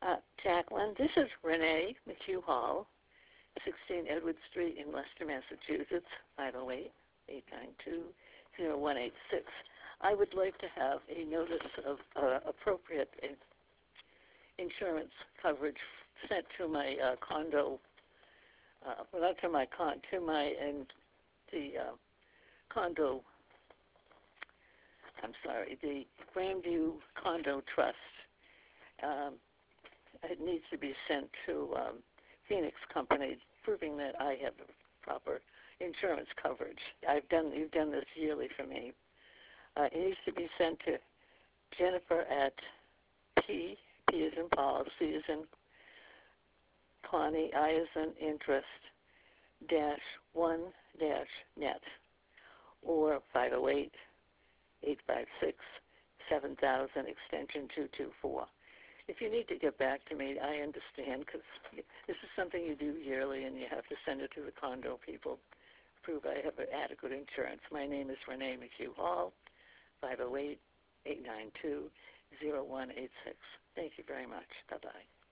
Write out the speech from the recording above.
Jacqueline, this is Renee McHugh Hall, 16 Edward Street in Leicester, Massachusetts, 508-892-0186. I would like to have a notice of appropriate insurance coverage sent to my condo, not to my to my the condo. I'm sorry, the Grandview Condo Trust. It needs to be sent to Phoenix Company, proving that I have the proper insurance coverage. You've done this yearly for me. It needs to be sent to Jennifer at P as in Paul, C as in Connie, I as in interest, -1-net, or 508-856-7000, extension 224. If you need to get back to me, I understand, because this is something you do yearly, and you have to send it to the condo people, prove I have adequate insurance. My name is Renee McHugh Hall, 508-892-0186. Thank you very much. Bye-bye.